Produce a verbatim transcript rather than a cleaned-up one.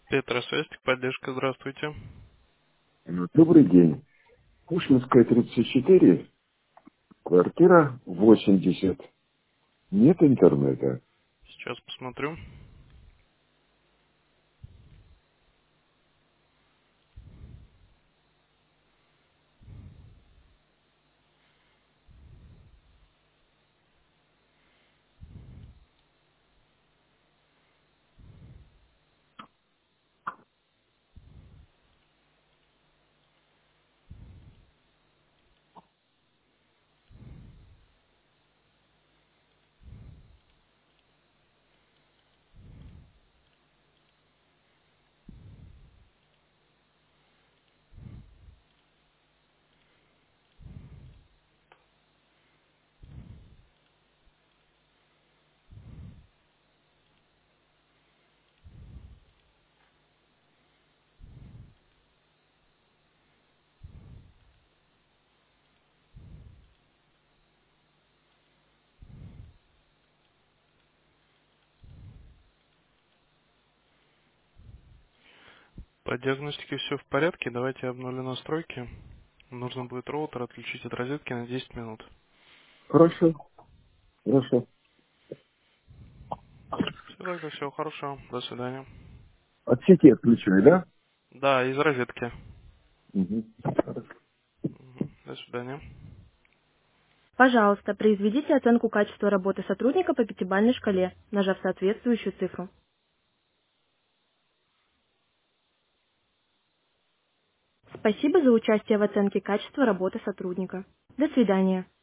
Петросвязь, поддержка, здравствуйте. Ну, добрый день. Пушкинская, тридцать четыре, квартира восемьдесят. Нет интернета. Сейчас посмотрю. По диагностике все в порядке. Давайте я обновлю настройки. Нужно будет роутер отключить от розетки на десять минут. Хорошо, хорошо. Все, тогда всего хорошего. До свидания. От сети отключили, да? Да, из розетки. Угу. Мгм. До свидания. Пожалуйста, произведите оценку качества работы сотрудника по пятибалльной шкале, нажав соответствующую цифру. Спасибо за участие в оценке качества работы сотрудника. До свидания.